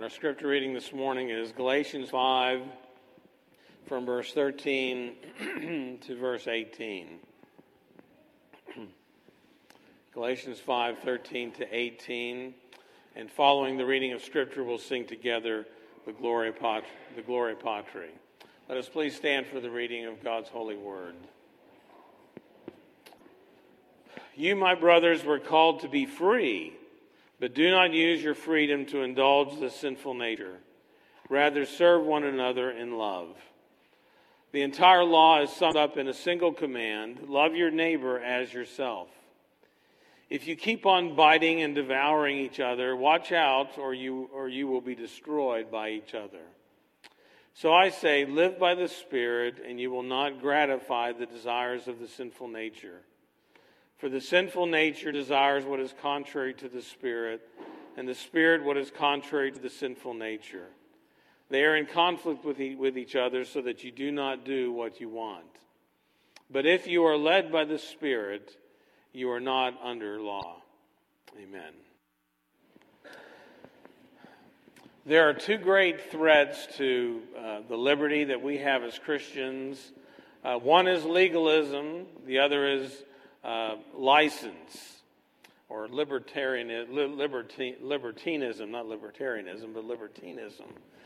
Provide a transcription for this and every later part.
And our scripture reading this morning is Galatians 5 from verse 13 to verse 18. Galatians 5:13 to 18. And following the reading of scripture, we'll sing together the Gloria Patri. Let us please stand for the reading of God's holy word. You, my brothers, were called to be free, but do not use your freedom to indulge the sinful nature. Rather, serve one another in love. The entire law is summed up in a single command: love your neighbor as yourself. If you keep on biting and devouring each other, watch out, or you will be destroyed by each other. So I say, live by the Spirit, and you will not gratify the desires of the sinful nature. For the sinful nature desires what is contrary to the Spirit, and the Spirit what is contrary to the sinful nature. They are in conflict with each other, so that you do not do what you want. But if you are led by the Spirit, you are not under law. Amen. There are two great threats to the liberty that we have as Christians. One is legalism. The other is license, or libertinism, not libertarianism, but libertinism.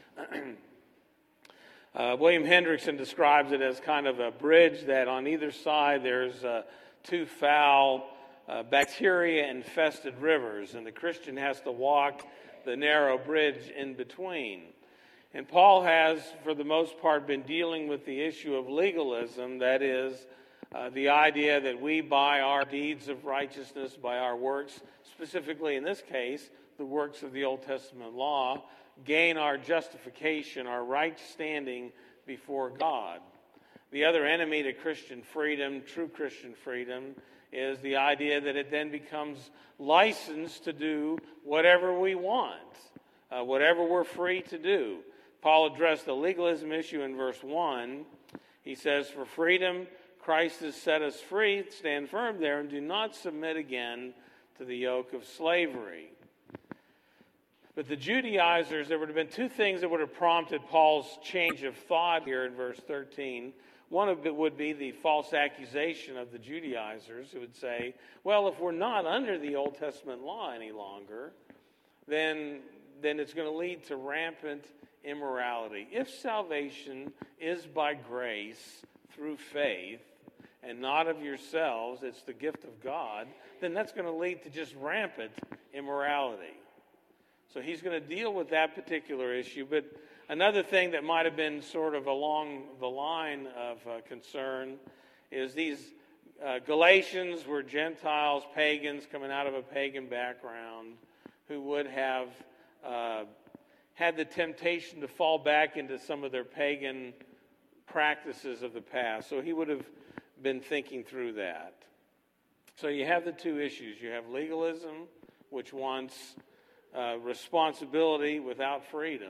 William Hendrickson describes it as kind of a bridge that on either side there's two foul, bacteria-infested rivers, and the Christian has to walk the narrow bridge in between. And Paul has, for the most part, been dealing with the issue of legalism, that is, the idea that we, by our deeds of righteousness, by our works, specifically in this case, the works of the Old Testament law, gain our justification, our right standing before God. The other enemy to Christian freedom, true Christian freedom, is the idea that it then becomes licensed to do whatever we want, whatever we're free to do. Paul addressed the legalism issue in verse 1. He says, for freedom Christ has set us free. Stand firm there and do not submit again to the yoke of slavery. But the Judaizers, there would have been two things that would have prompted Paul's change of thought here in verse 13. One of it would be the false accusation of the Judaizers, who would say, well, if we're not under the Old Testament law any longer, then it's going to lead to rampant immorality. If salvation is by grace through faith and not of yourselves, it's the gift of God, then that's going to lead to just rampant immorality. So he's going to deal with that particular issue. But another thing that might have been sort of along the line of concern is these Galatians were Gentiles, pagans coming out of a pagan background who would have had the temptation to fall back into some of their pagan practices of the past. So he would have been thinking through that. So you have the two issues. You have legalism, which wants responsibility without freedom,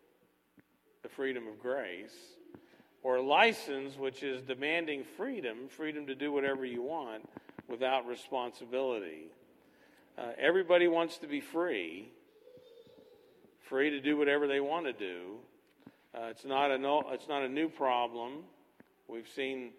the freedom of grace, or license, which is demanding freedom to do whatever you want without responsibility. Everybody wants to be free to do whatever they want to do. It's not a new problem. We've seen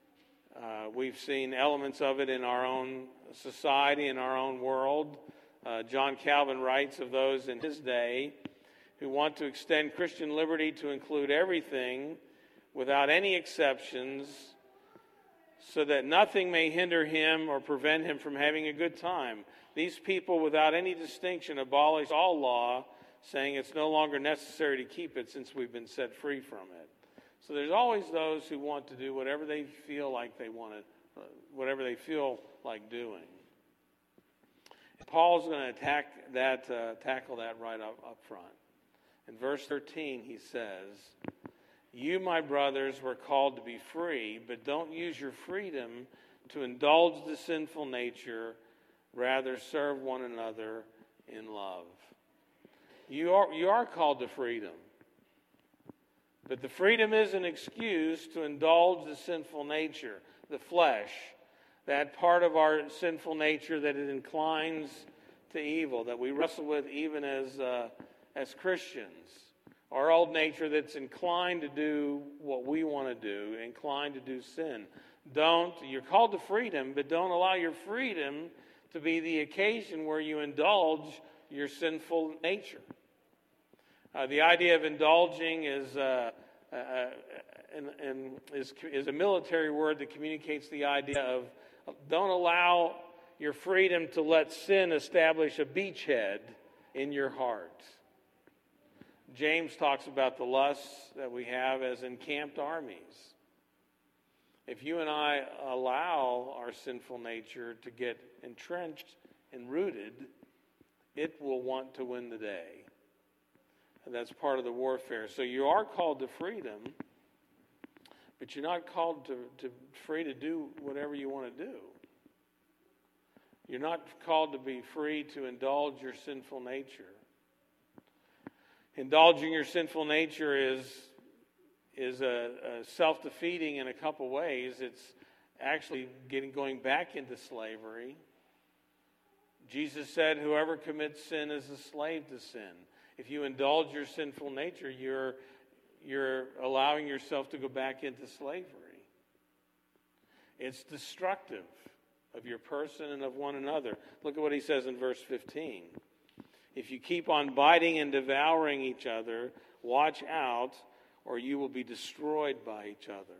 elements of it in our own society, in our own world. John Calvin writes of those in his day who want to extend Christian liberty to include everything without any exceptions, so that nothing may hinder him or prevent him from having a good time. These people, without any distinction, abolish all law, saying it's no longer necessary to keep it since we've been set free from it. So there's always those who want to do whatever they feel like they want to, whatever they feel like doing. Paul's going to tackle that right up front. In verse 13, he says, you, my brothers, were called to be free, but don't use your freedom to indulge the sinful nature. Rather, serve one another in love. You are called to freedom. But the freedom is an excuse to indulge the sinful nature, the flesh, that part of our sinful nature that it inclines to evil, that we wrestle with even as as Christians. Our old nature that's inclined to do what we want to do, inclined to do sin. You're called to freedom, but don't allow your freedom to be the occasion where you indulge your sinful nature. The idea of indulging is a military word that communicates the idea of don't allow your freedom to let sin establish a beachhead in your heart. James talks about the lusts that we have as encamped armies. If you and I allow our sinful nature to get entrenched and rooted, it will want to win the day. And that's part of the warfare. So you are called to freedom, but you're not called to free to do whatever you want to do. You're not called to be free to indulge your sinful nature. Indulging your sinful nature is a self-defeating in a couple ways. It's actually going back into slavery. Jesus said, whoever commits sin is a slave to sin. If you indulge your sinful nature, you're allowing yourself to go back into slavery. It's destructive of your person and of one another. Look at what he says in verse 15. If you keep on biting and devouring each other, watch out, or you will be destroyed by each other.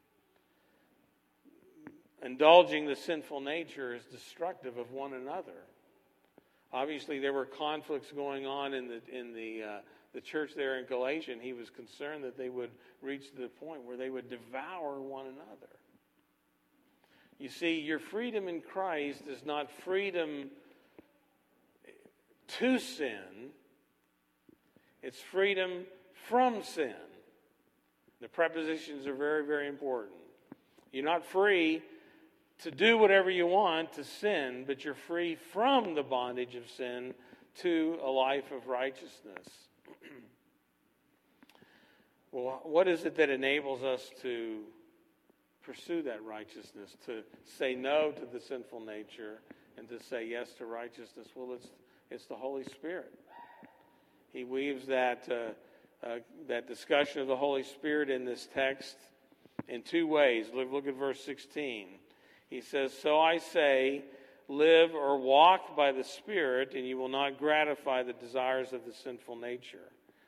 Indulging the sinful nature is destructive of one another. Obviously, there were conflicts going on in the church there in Galatia, and he was concerned that they would reach to the point where they would devour one another. You see, your freedom in Christ is not freedom to sin. It's freedom from sin. The prepositions are very, very important. You're not free to do whatever you want to sin, but you're free from the bondage of sin to a life of righteousness. Well, what is it that enables us to pursue that righteousness, to say no to the sinful nature and to say yes to righteousness? Well, it's the Holy Spirit. He weaves that discussion of the Holy Spirit in this text in two ways. Look at verse 16. He says, so I say, live or walk by the Spirit, and you will not gratify the desires of the sinful nature.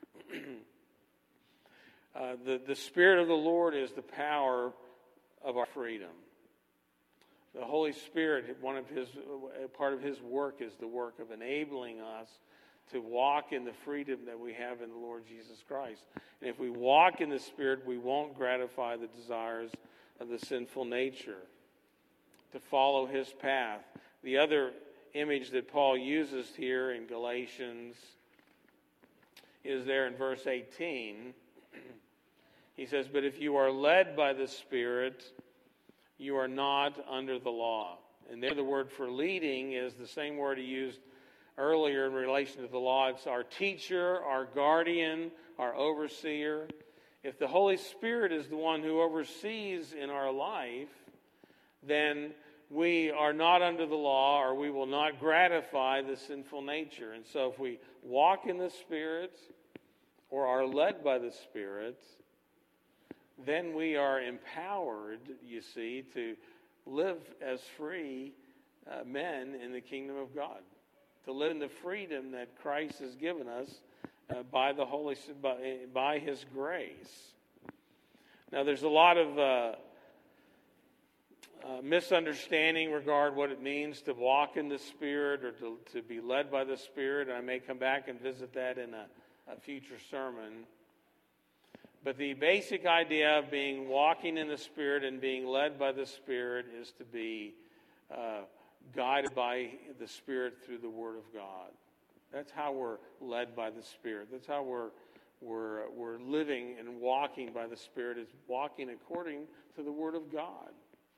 The Spirit of the Lord is the power of our freedom. The Holy Spirit, part of His work is the work of enabling us to walk in the freedom that we have in the Lord Jesus Christ. And if we walk in the Spirit, we won't gratify the desires of the sinful nature, to follow His path. The other image that Paul uses here in Galatians is there in verse 18. He says, but if you are led by the Spirit, you are not under the law. And there the word for leading is the same word he used earlier in relation to the law. It's our teacher, our guardian, our overseer. If the Holy Spirit is the one who oversees in our life, then we are not under the law, or we will not gratify the sinful nature. And so if we walk in the Spirit or are led by the Spirit, then we are empowered, you see, to live as free men in the kingdom of God, to live in the freedom that Christ has given us by His grace. Now, there's a lot of misunderstanding regarding what it means to walk in the Spirit or to be led by the Spirit. I may come back and visit that in a future sermon. But the basic idea of walking in the Spirit and being led by the Spirit is to be guided by the Spirit through the Word of God. That's how we're led by the Spirit. That's how we're living and walking by the Spirit, is walking according to the Word of God.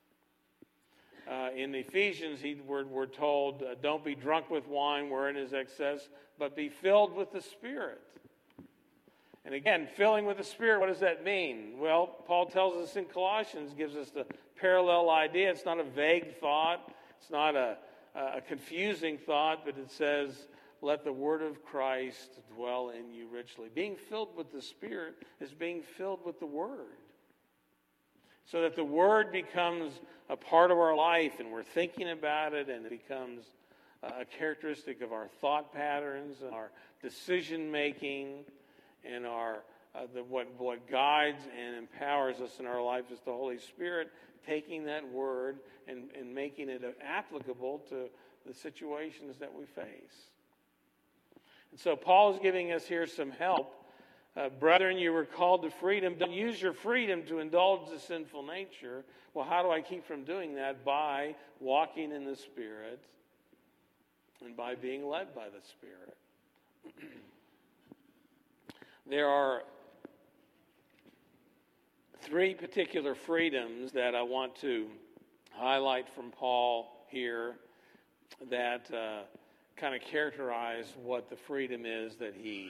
In Ephesians, we're told, don't be drunk with wine wherein is excess, but be filled with the Spirit. And again, filling with the Spirit, what does that mean? Well, Paul tells us in Colossians, gives us the parallel idea. It's not a vague thought. It's not a confusing thought, but it says, let the word of Christ dwell in you richly. Being filled with the Spirit is being filled with the word. So that the word becomes a part of our life, and we're thinking about it, and it becomes a characteristic of our thought patterns and our decision making, and what guides and empowers us in our life is the Holy Spirit taking that word and making it applicable to the situations that we face. And so Paul is giving us here some help. Brethren, you were called to freedom. Don't use your freedom to indulge the sinful nature. Well, how do I keep from doing that? By walking in the Spirit and by being led by the Spirit. There are three particular freedoms that I want to highlight from Paul here that kind of characterize what the freedom is that he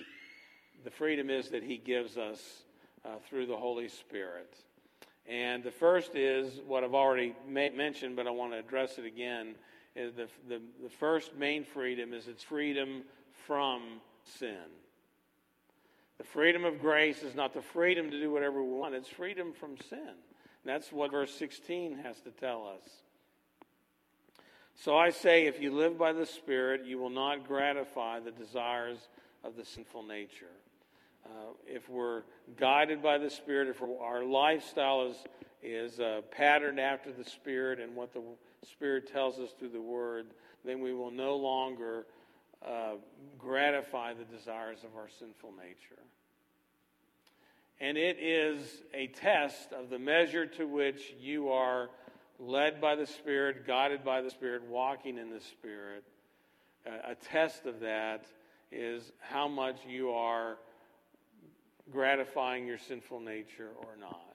gives us through the Holy Spirit. And the first is what I've already mentioned, but I want to address it again. Is the first main freedom is its freedom from sin. The freedom of grace is not the freedom to do whatever we want. It's freedom from sin. And that's what verse 16 has to tell us. So I say, if you live by the Spirit, you will not gratify the desires of the sinful nature. If we're guided by the Spirit, if our lifestyle is patterned after the Spirit and what the Spirit tells us through the Word, then we will no longer gratify the desires of our sinful nature. And it is a test of the measure to which you are led by the Spirit, guided by the Spirit, walking in the Spirit. A test of that is how much you are gratifying your sinful nature or not.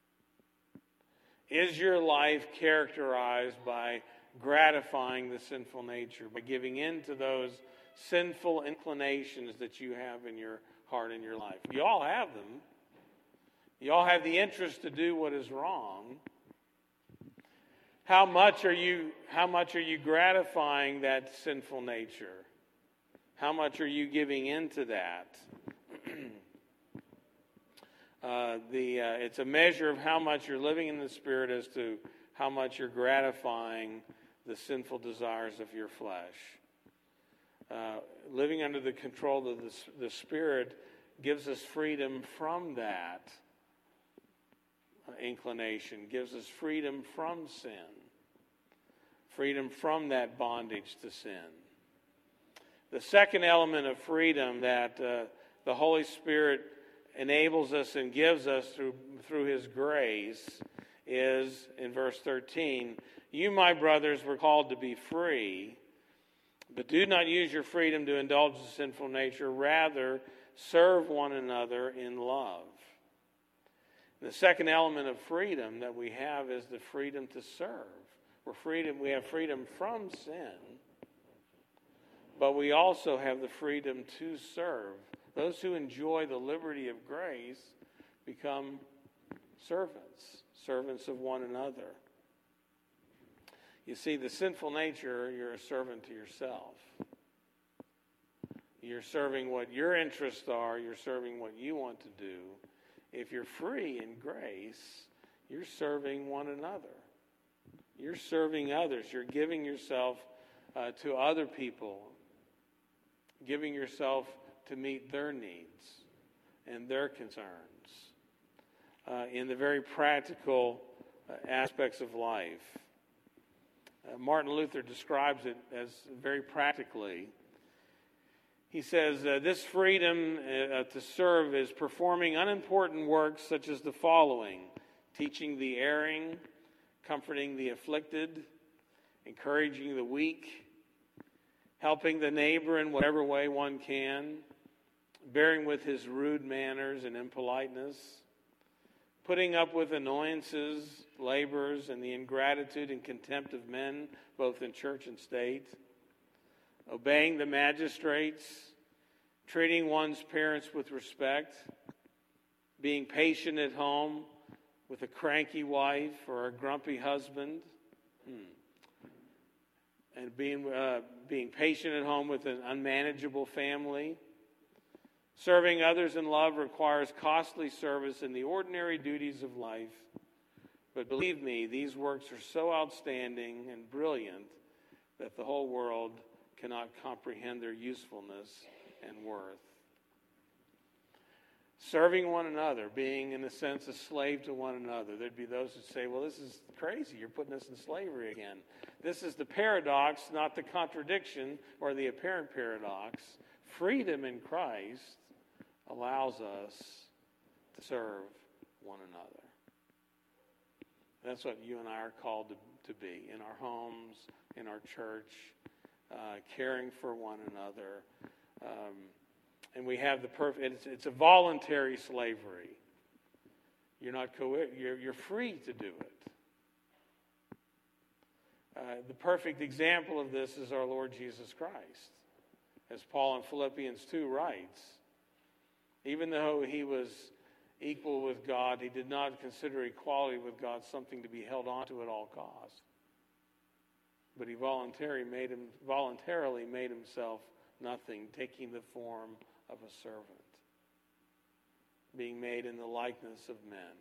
Is your life characterized by gratifying the sinful nature, by giving in to those sinful inclinations that you have in your heart and your life? You all have them. You all have the interest to do what is wrong. How much are you gratifying that sinful nature? How much are you giving into that? It's a measure of how much you're living in the Spirit as to how much you're gratifying the sinful desires of your flesh. Living under the control of the Spirit gives us freedom from that inclination, gives us freedom from sin, freedom from that bondage to sin. The second element of freedom that the Holy Spirit enables us and gives us through His grace is, in verse 13, you, my brothers, were called to be free, but do not use your freedom to indulge the sinful nature. Rather, serve one another in love. The second element of freedom that we have is the freedom to serve. We have freedom from sin, but we also have the freedom to serve. Those who enjoy the liberty of grace become servants of one another. You see, the sinful nature, you're a servant to yourself. You're serving what your interests are. You're serving what you want to do. If you're free in grace, you're serving one another. You're serving others. You're giving yourself to other people, giving yourself to meet their needs and their concerns in the very practical aspects of life. Martin Luther describes it as very practically. He says, this freedom to serve is performing unimportant works such as the following: teaching the erring, comforting the afflicted, encouraging the weak, helping the neighbor in whatever way one can, bearing with his rude manners and impoliteness, putting up with annoyances, labors, and the ingratitude and contempt of men, both in church and state, obeying the magistrates, treating one's parents with respect, being patient at home with a cranky wife or a grumpy husband, and being patient at home with an unmanageable family. Serving others in love requires costly service in the ordinary duties of life. But believe me, these works are so outstanding and brilliant that the whole world cannot comprehend their usefulness and worth. Serving one another, being in a sense a slave to one another. There'd be those who say, well, this is crazy. You're putting us in slavery again. This is the paradox, not the contradiction or the apparent paradox. Freedom in Christ allows us to serve one another. That's what you and I are called to be in our homes, in our church, caring for one another. And we have the perfect, it's a voluntary slavery. You're free to do it. The perfect example of this is our Lord Jesus Christ. As Paul in Philippians 2 writes, even though he was equal with God, he did not consider equality with God something to be held on to at all costs. But he voluntarily made himself nothing, taking the form of a servant, being made in the likeness of men.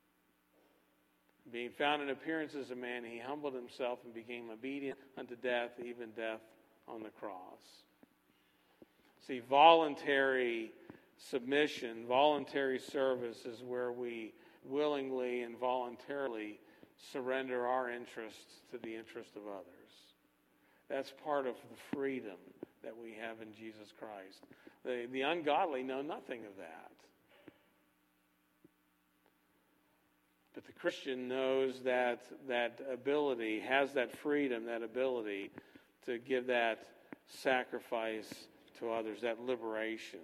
Being found in appearance as a man, he humbled himself and became obedient unto death, even death on the cross. See, voluntary submission, voluntary service is where we willingly and voluntarily surrender our interests to the interest of others. That's part of the freedom that we have in Jesus Christ. The ungodly know nothing of that. But the Christian knows that ability, has that freedom, that ability to give that sacrifice to others, that liberation.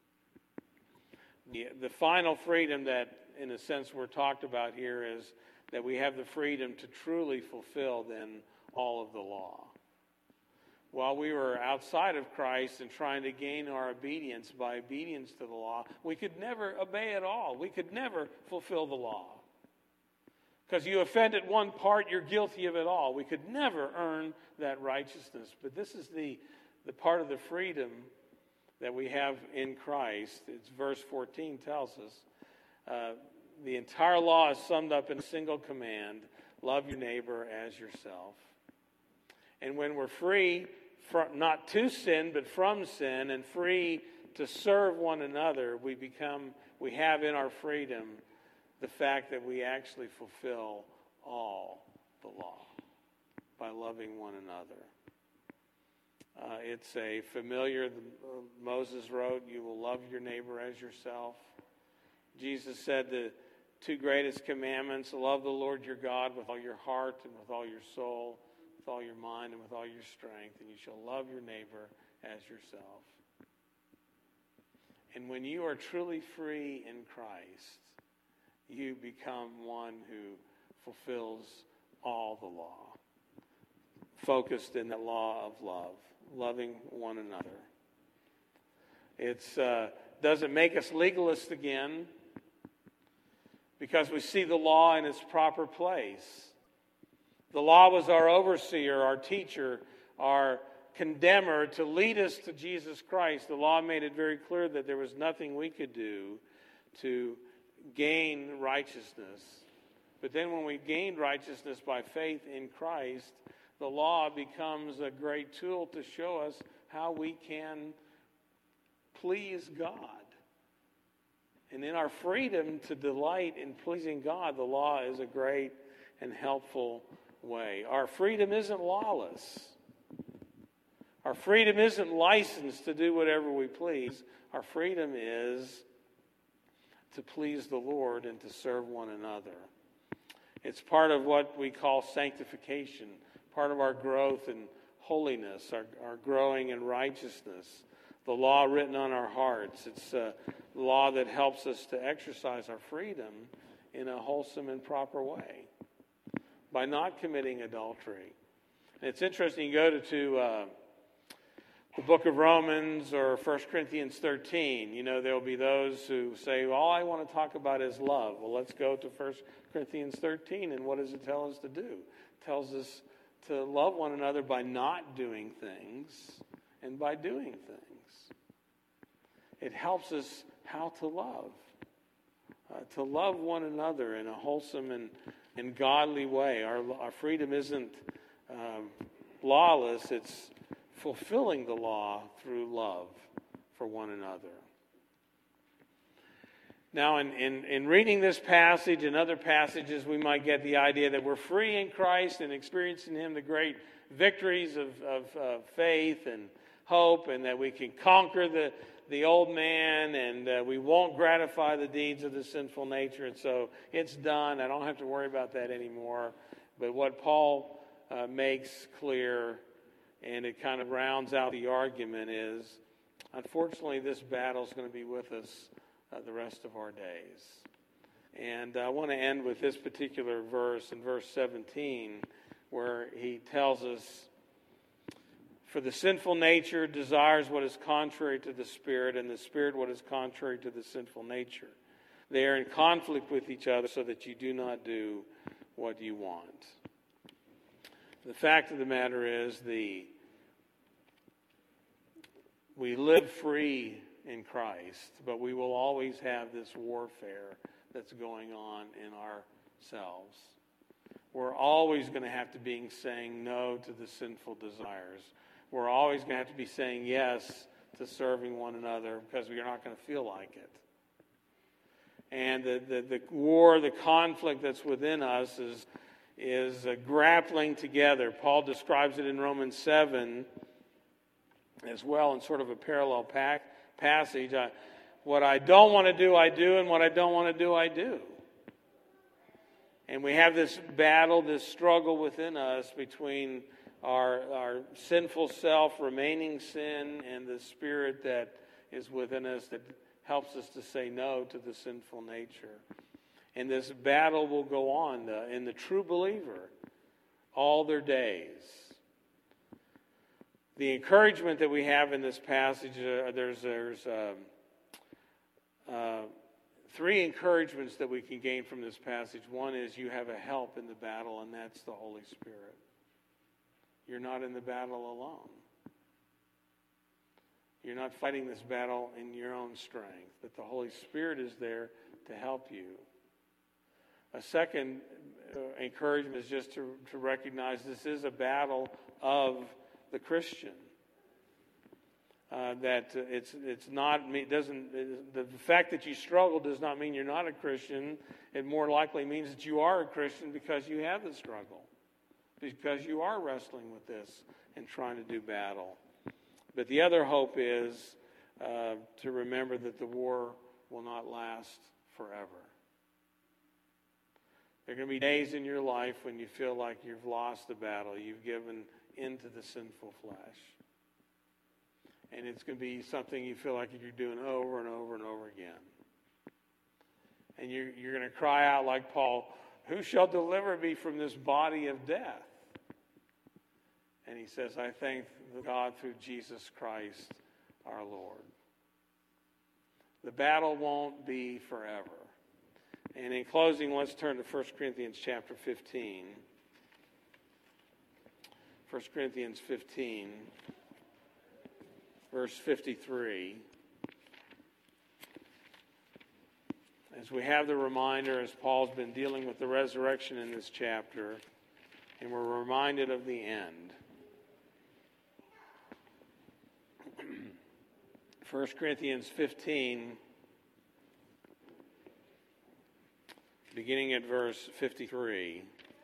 The final freedom that, in a sense, we're talked about here is that we have the freedom to truly fulfill then all of the law. While we were outside of Christ and trying to gain our obedience by obedience to the law, we could never obey at all. We could never fulfill the law. Because you offended one part, you're guilty of it all. We could never earn that righteousness. But this is the part of the freedom that we have in Christ. It's verse 14 tells us. The entire law is summed up in a single command: love your neighbor as yourself. And when we're free, not to sin, but from sin, and free to serve one another, we have in our freedom the fact that we actually fulfill all the law by loving one another. It's a familiar, Moses wrote, you will love your neighbor as yourself. Jesus said the two greatest commandments: love the Lord your God with all your heart and with all your soul, with all your mind and with all your strength, and you shall love your neighbor as yourself. And when you are truly free in Christ, you become one who fulfills all the law, focused in the law of love, loving one another. It doesn't make us legalists again, because we see the law in its proper place. The law was our overseer, our teacher, our condemner to lead us to Jesus Christ. The law made it very clear that there was nothing we could do to gain righteousness. But then when we gained righteousness by faith in Christ, the law becomes a great tool to show us how we can please God. And in our freedom to delight in pleasing God, the law is a great and helpful way. Our freedom isn't lawless. Our freedom isn't licensed to do whatever we please. Our freedom is to please the Lord and to serve one another. It's part of what we call sanctification, part of our growth in holiness, our growing in righteousness. The law written on our hearts. It's a law that helps us to exercise our freedom in a wholesome and proper way by not committing adultery. And it's interesting, you go to the book of Romans or 1 Corinthians 13, there'll be those who say, well, all I want to talk about is love. Well, let's go to 1 Corinthians 13, and what does it tell us to do? It tells us to love one another by not doing things and by doing things. It helps us how to love one another in a wholesome and godly way. Our freedom isn't lawless, it's fulfilling the law through love for one another. Now, in reading this passage and other passages, we might get the idea that we're free in Christ and experiencing Him the great victories of faith and hope, and that we can conquer the old man, and we won't gratify the deeds of the sinful nature, and so it's done. I don't have to worry about that anymore. But what Paul makes clear, and it kind of rounds out the argument, is unfortunately this battle is going to be with us the rest of our days. And I want to end with this particular verse in verse 17, where he tells us, "For the sinful nature desires what is contrary to the Spirit, and the Spirit what is contrary to the sinful nature. They are in conflict with each other, so that you do not do what you want." The fact of the matter is, we live free in Christ, but we will always have this warfare that's going on in ourselves. We're always going to have to be saying no to the sinful desires. We're always going to have to be saying yes to serving one another, because we're not going to feel like it. And the war, the conflict that's within us is grappling together. Paul describes it in Romans 7 as well, in sort of a parallel passage. What I don't want to do, I do, and what I don't want to do, I do. And we have this battle, this struggle within us between our sinful self, remaining sin, and the Spirit that is within us that helps us to say no to the sinful nature. And this battle will go on in the true believer all their days. The encouragement that we have in this passage, there's three encouragements that we can gain from this passage. One is you have a help in the battle, and that's the Holy Spirit. You're not in the battle alone. You're not fighting this battle in your own strength, but the Holy Spirit is there to help you. A second encouragement is just to recognize this is a battle of the Christian. That it's not, it doesn't, the fact that you struggle does not mean you're not a Christian. It more likely means that you are a Christian because you have the struggle, because you are wrestling with this and trying to do battle. But the other hope is to remember that the war will not last forever. There are going to be days in your life when you feel like you've lost the battle, you've given into the sinful flesh. And it's going to be something you feel like you're doing over and over and over again. And you're going to cry out like Paul, "Who shall deliver me from this body of death?" And he says, "I thank God through Jesus Christ our Lord." The battle won't be forever. And in closing, let's turn to 1 Corinthians chapter 15. 1 Corinthians 15, verse 53. As we have the reminder, as Paul's been dealing with the resurrection in this chapter, and we're reminded of the end. 1 Corinthians 15, beginning at verse 53.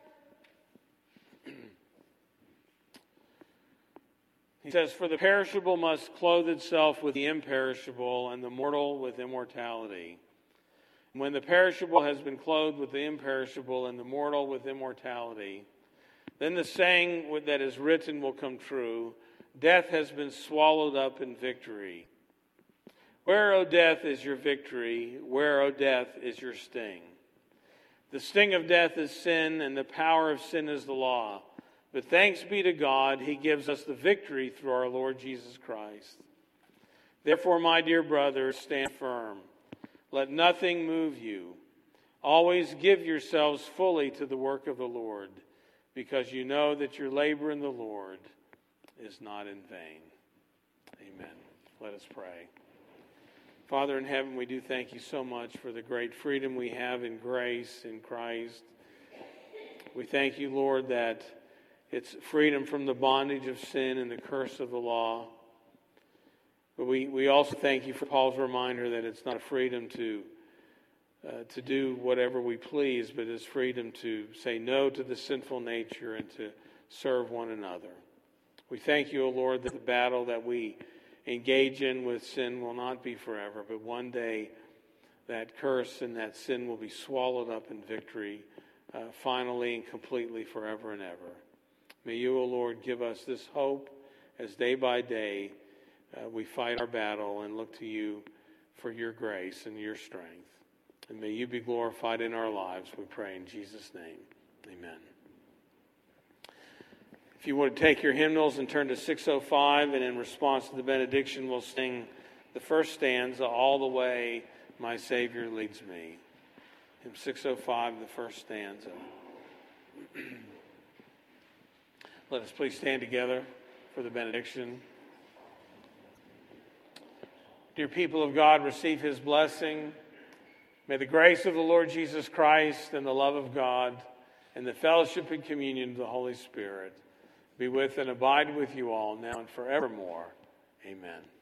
He says, "For the perishable must clothe itself with the imperishable, and the mortal with immortality. And when the perishable has been clothed with the imperishable, and the mortal with immortality, then the saying that is written will come true, death has been swallowed up in victory. Where, O death, is your victory? Where, O death, is your sting? The sting of death is sin, and the power of sin is the law. But thanks be to God, He gives us the victory through our Lord Jesus Christ. Therefore, my dear brothers, stand firm. Let nothing move you. Always give yourselves fully to the work of the Lord, because you know that your labor in the Lord is not in vain. Amen. Let us pray. Father in heaven, we do thank you so much for the great freedom we have in grace in Christ. We thank you, Lord, that it's freedom from the bondage of sin and the curse of the law. But we also thank you for Paul's reminder that it's not a freedom to do whatever we please, but it's freedom to say no to the sinful nature and to serve one another. We thank you, O Lord, that the battle that we engage in with sin will not be forever, but one day that curse and that sin will be swallowed up in victory, finally and completely, forever and ever. May you, O Lord, give us this hope as day by day we fight our battle and look to you for your grace and your strength. And may you be glorified in our lives, we pray in Jesus' name. Amen. If you would take your hymnals and turn to 605, and in response to the benediction, we'll sing the first stanza, All the Way My Savior Leads Me. Hymn 605, the first stanza. Let us please stand together for the benediction. Dear people of God, receive his blessing. May the grace of the Lord Jesus Christ and the love of God and the fellowship and communion of the Holy Spirit be with and abide with you all now and forevermore. Amen.